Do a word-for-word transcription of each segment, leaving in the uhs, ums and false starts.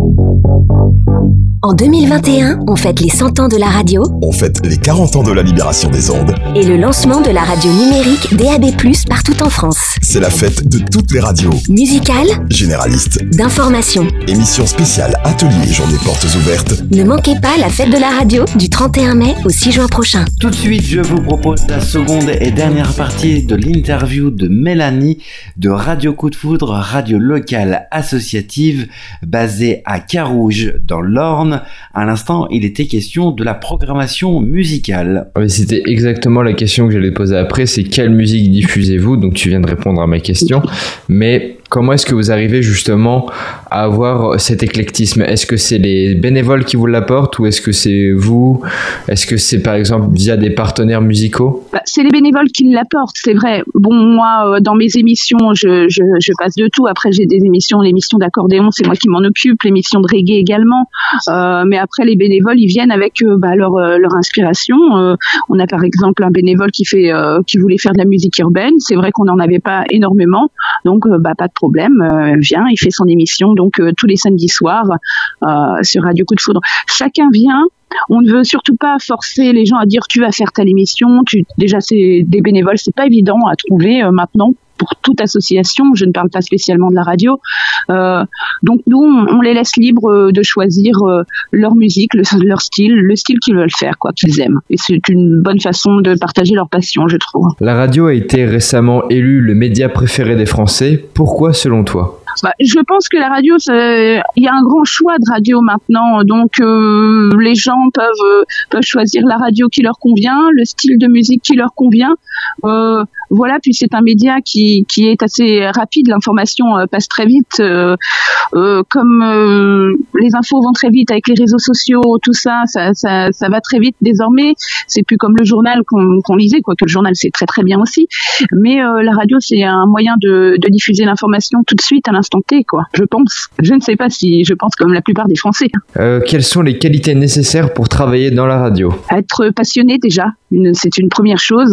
En deux mille vingt et un, on fête les cent ans de la radio. On fête les quarante ans de la libération des ondes. Et le lancement de la radio numérique D A B plus, partout en France. C'est la fête de toutes les radios. Musicales, généralistes, d'information. Émissions spéciales, ateliers, journées portes ouvertes. Ne manquez pas la fête de la radio du trente et un mai au six juin prochain. Tout de suite, je vous propose la seconde et dernière partie de l'interview de Mélanie de Radio Coup de Foudre, radio locale associative basée à Carouge dans l'Orne. À l'instant, il était question de la programmation musicale. Oui, c'était exactement la question que j'allais poser après, c'est quelle musique diffusez-vous ? Donc tu viens de répondre à ma question, mais comment est-ce que vous arrivez justement à avoir cet éclectisme ? Est-ce que c'est les bénévoles qui vous l'apportent ou est-ce que c'est vous ? Est-ce que c'est par exemple via des partenaires musicaux ? Bah, c'est les bénévoles qui l'apportent, c'est vrai. Bon, moi, euh, dans mes émissions, je, je, je passe de tout. Après, j'ai des émissions, l'émission d'accordéon, c'est moi qui m'en occupe, l'émission de reggae également. Euh, mais après, les bénévoles, ils viennent avec euh, bah, leur, euh, leur inspiration. Euh, on a par exemple un bénévole qui, fait, euh, qui voulait faire de la musique urbaine. C'est vrai qu'on n'en avait pas énormément, donc euh, bah, pas de problème, euh, vient, il fait son émission donc euh, tous les samedis soirs euh, sur Radio Coup de Foudre. Chacun vient. On ne veut surtout pas forcer les gens à dire tu vas faire telle émission. Tu, déjà, c'est des bénévoles, c'est pas évident à trouver euh, maintenant pour toute association. Je ne parle pas spécialement de la radio. Euh, donc nous, on, on les laisse libres de choisir euh, leur musique, le, leur style, le style qu'ils veulent faire, quoi, qu'ils aiment. Et c'est une bonne façon de partager leur passion, je trouve. La radio a été récemment élue le média préféré des Français. Pourquoi, selon toi ? Bah, je pense que la radio, il y a un grand choix de radio maintenant, donc euh, les gens peuvent, euh, peuvent choisir la radio qui leur convient, le style de musique qui leur convient. Euh, voilà, puis c'est un média qui, qui est assez rapide, l'information euh, passe très vite, euh, euh, comme euh, les infos vont très vite avec les réseaux sociaux, tout ça, ça, ça, ça va très vite désormais. C'est plus comme le journal qu'on, qu'on lisait, quoique le journal c'est très très bien aussi, mais euh, la radio c'est un moyen de, de diffuser l'information tout de suite à l'instant T, quoi. Je pense. Je ne sais pas si je pense comme la plupart des Français. Euh, quelles sont les qualités nécessaires pour travailler dans la radio ? Être passionné déjà, une, c'est une première chose.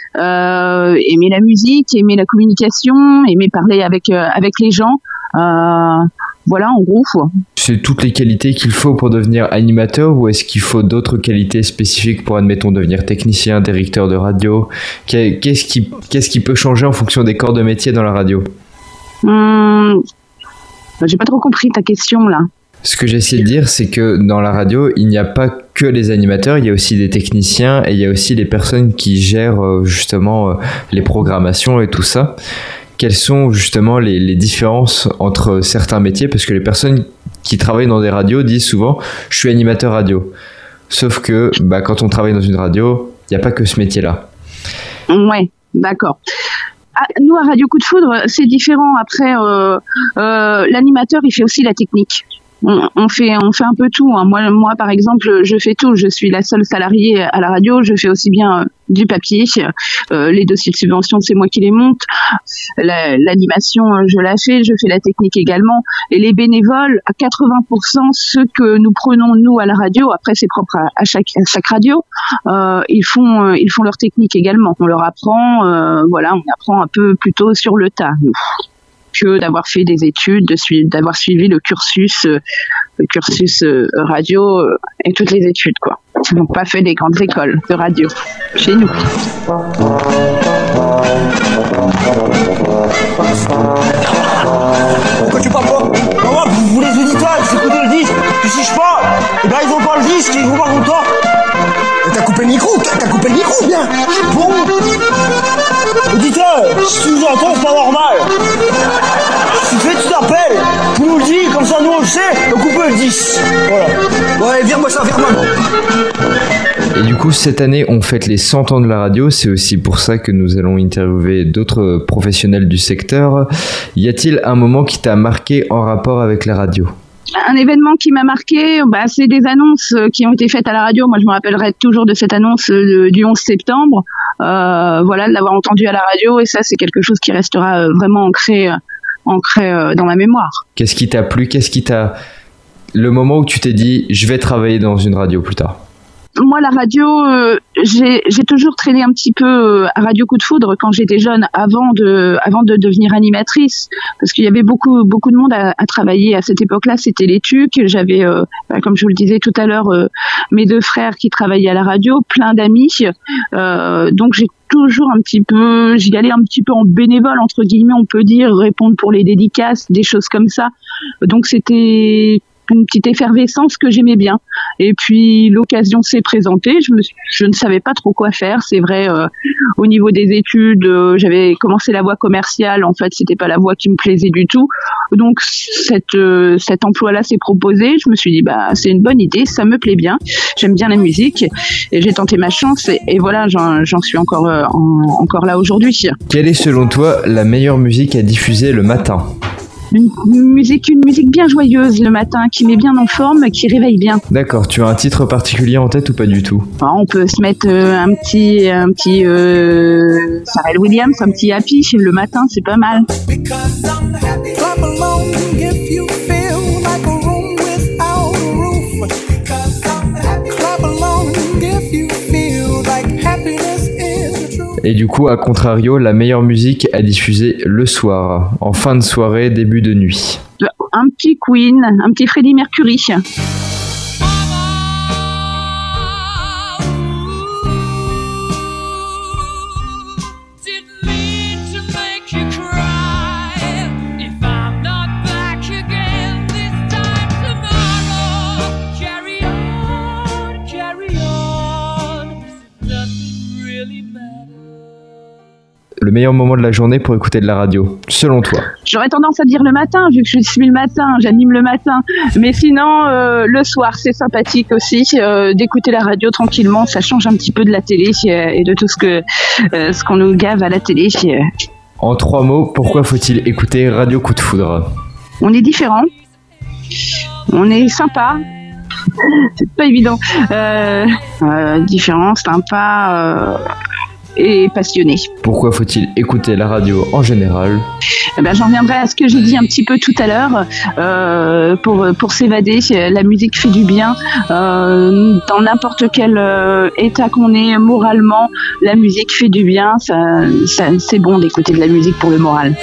Euh, aimer la musique, aimer la communication, aimer parler avec euh, avec les gens. Euh, voilà, en gros. Quoi. C'est toutes les qualités qu'il faut pour devenir animateur ou est-ce qu'il faut d'autres qualités spécifiques pour, admettons, devenir technicien, directeur de radio ? Qu'est-ce qui, qu'est-ce qui peut changer en fonction des corps de métier dans la radio ? Hum, j'ai pas trop compris ta question là. Ce que j'essaie de dire, c'est que dans la radio, il n'y a pas que les animateurs, il y a aussi des techniciens et il y a aussi les personnes qui gèrent justement les programmations et tout ça. Quelles sont justement les, les différences entre certains métiers ? Parce que les personnes qui travaillent dans des radios disent souvent « je suis animateur radio ». Sauf que bah, quand on travaille dans une radio, il n'y a pas que ce métier-là. Ouais, d'accord. Ah, nous, à Radio Coup de Foudre, c'est différent. Après, euh, euh, l'animateur, il fait aussi la technique. On, on fait, on fait un peu tout. Hein. Moi, moi, par exemple, je fais tout. Je suis la seule salariée à la radio. Je fais aussi bien euh, du papier, euh, les dossiers de subvention, c'est moi qui les monte. La, l'animation, je la fais. Je fais la technique également. Et les bénévoles, à quatre-vingts pour cent, ceux que nous prenons nous à la radio. Après, c'est propre à, à chaque, à chaque radio. Euh, ils font, euh, ils font leur technique également. On leur apprend, euh, voilà, on apprend un peu plutôt sur le tas. Nous. Que d'avoir fait des études, de suivre, d'avoir suivi le cursus, euh, le cursus euh, radio euh, et toutes les études, quoi. Ils n'ont pas fait des grandes écoles de radio chez nous. Pourquoi tu parles pas ? Maman, vous voulez les auditeurs, ils s'écoutent le disque. Et si je parle, et ben ils vont pas le disque, ils vont pas content. T'as coupé le micro, t'as coupé le micro, bien. Bon. Auditeur, si tu nous entends, c'est pas normal. Si tu fais, tu t'appelles. Tu nous le dis, comme ça nous on le sait, on coupe le dix. Voilà. Ouais, vire-moi ça, vire-moi. Et du coup, cette année, on fête les cent ans de la radio. C'est aussi pour ça que nous allons interviewer d'autres professionnels du secteur. Y a-t-il un moment qui t'a marqué en rapport avec la radio ? Un événement qui m'a marqué, bah, c'est des annonces qui ont été faites à la radio. Moi, je me rappellerai toujours de cette annonce de, du onze septembre. Euh, voilà, de l'avoir entendu à la radio. Et ça, c'est quelque chose qui restera vraiment ancré, ancré dans ma mémoire. Qu'est-ce qui t'a plu ? Qu'est-ce qui t'a... Le moment où tu t'es dit, je vais travailler dans une radio plus tard ? moi, la radio, euh, j'ai, j'ai toujours traîné un petit peu euh, à Radio Coup de Foudre quand j'étais jeune, avant de, avant de devenir animatrice, parce qu'il y avait beaucoup, beaucoup de monde à, à travailler à cette époque-là. C'était les T U C. J'avais, euh, bah, comme je vous le disais tout à l'heure, euh, mes deux frères qui travaillaient à la radio, plein d'amis. Euh, donc j'ai toujours un petit peu, j'y allais un petit peu en bénévole entre guillemets, on peut dire, répondre pour les dédicaces, des choses comme ça. Donc c'était une petite effervescence que j'aimais bien. Et puis l'occasion s'est présentée. Je, me, je ne savais pas trop quoi faire. C'est vrai, euh, au niveau des études, euh, j'avais commencé la voie commerciale. En fait, c'était pas la voie qui me plaisait du tout. Donc cette, euh, cet emploi-là s'est proposé. Je me suis dit, bah c'est une bonne idée, ça me plaît bien. J'aime bien la musique et j'ai tenté ma chance. Et, et voilà, j'en, j'en suis encore, euh, en, encore là aujourd'hui. Quelle est selon toi la meilleure musique à diffuser le matin ? Une musique, une musique bien joyeuse le matin, qui met bien en forme, qui réveille bien. D'accord, tu as un titre particulier en tête ou pas du tout ? Alors, on peut se mettre euh, un petit, un petit euh, Pharrell Williams, un petit Happy le matin, c'est pas mal. Et du coup, à contrario, la meilleure musique à diffuser le soir, en fin de soirée, début de nuit. Un petit Queen, un petit Freddie Mercury. Le meilleur moment de la journée pour écouter de la radio, selon toi? J'aurais tendance à dire le matin, vu que je suis le matin, j'anime le matin. Mais sinon, euh, le soir, c'est sympathique aussi euh, d'écouter la radio tranquillement. Ça change un petit peu de la télé euh, et de tout ce que euh, ce qu'on nous gave à la télé. Euh. En trois mots, pourquoi faut-il écouter Radio Coup de Foudre? On est différents, on est sympa. C'est pas évident. Euh, euh, différent, sympa. Euh, et passionné. Pourquoi faut-il écouter la radio en général? Eh ben, j'en reviendrai à ce que j'ai dit un petit peu tout à l'heure. Euh, pour, pour s'évader, la musique fait du bien. Euh, dans n'importe quel euh, état qu'on est moralement, la musique fait du bien. Ça, ça, c'est bon d'écouter de la musique pour le moral.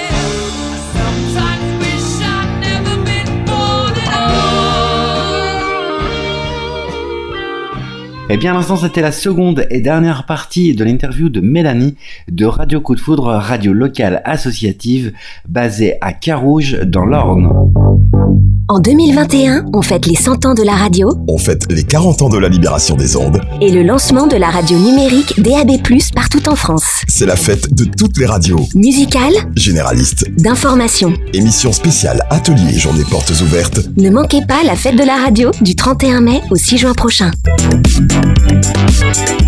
Et bien à l'instant, c'était la seconde et dernière partie de l'interview de Mélanie de Radio Coup de Foudre, radio locale associative basée à Carouge dans l'Orne. En deux mille vingt et un, on fête les cent ans de la radio. On fête les quarante ans de la libération des ondes. Et le lancement de la radio numérique D A B plus, partout en France. C'est la fête de toutes les radios. Musicale, généraliste, d'information. Émission spéciale, atelier, journée portes ouvertes. Ne manquez pas la fête de la radio du trente et un mai au six juin prochain.